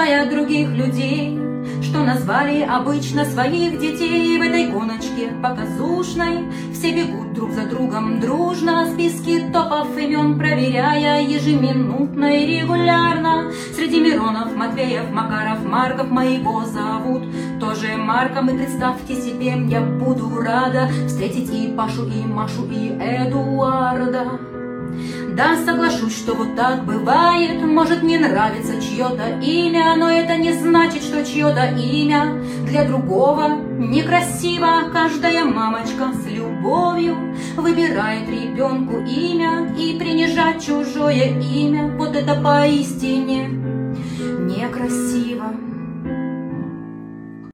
считая других людей, что назвали обычно своих детей. В этой гоночке показушной все бегут друг за другом дружно, списки топов имен проверяя ежеминутно и регулярно. Среди Миронов, Матвеев, Макаров, Марков моего зовут тоже Марком. И представьте себе, я буду рада встретить и Пашу, и Машу, и Эдуарда. Да, соглашусь, что вот так бывает. Может, не нравится чье-то имя, но это не значит, что чье-то имя для другого некрасиво. Каждая мамочка с любовью выбирает ребенку имя, и принижать чужое имя — вот это поистине некрасиво.